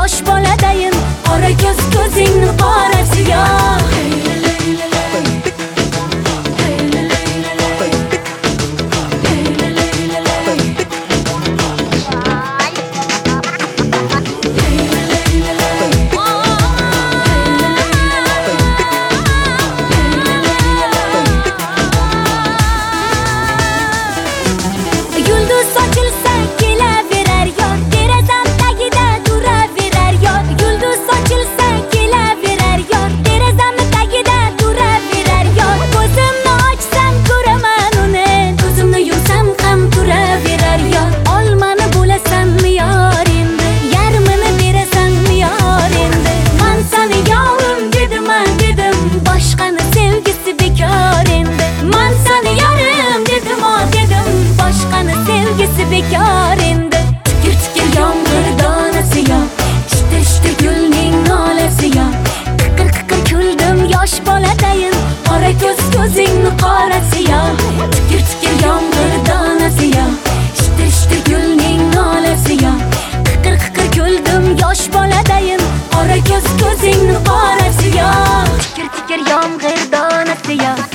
yosh boladayin, qora ko'z ko'zingni qorasi yo'q. Yulduz sochilsa kelaverar yor, derazam tagida turaverar yor. Yulduz sochilsa kelaverar yor, derazam tagida turaverar yor. Ko'zimni ochsam ko'raman uni, ko'zimni yumsam ham turaverar yor. Olmani bo'lasanmi yor endi, yarmini berasanmi yor endi. Men seni yorim dedim, boshqani sevgisi bekor endi. Men seni yorim dedim, boshqani sevgisi bekor endi. Tikir tikir yomg'ir donasi yo, ishtir ishtir gulning nolasi yo. Qiqir qiqir kuldim yosh boladayin, qora ko'z ko'zingni qorasi yo. Tikir tikir yomg'ir donasi yo, ishtir ishtir gulning nolasi yo. Qiqir qiqir kuldim yosh boladayin, qora ko'z ko'zingni qorasi yo. Tikir tikir yomg'ir donasi yo.